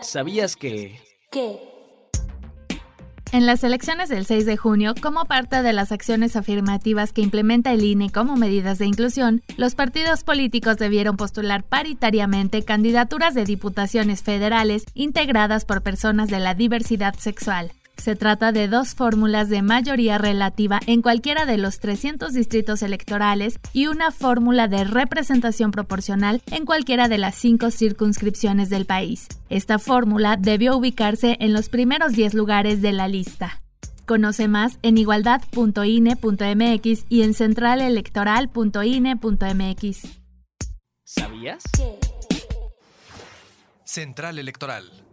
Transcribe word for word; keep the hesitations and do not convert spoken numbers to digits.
¿Sabías que...? ¿Qué? En las elecciones del seis de junio, como parte de las acciones afirmativas que implementa el I N E como medidas de inclusión, los partidos políticos debieron postular paritariamente candidaturas de diputaciones federales integradas por personas de la diversidad sexual. Se trata de dos fórmulas de mayoría relativa en cualquiera de los trescientos distritos electorales y una fórmula de representación proporcional en cualquiera de las cinco circunscripciones del país. Esta fórmula debió ubicarse en los primeros diez lugares de la lista. Conoce más en igualdad punto i n e punto m x y en central electoral punto i n e punto m x. ¿Sabías? ¿Qué? Central Electoral.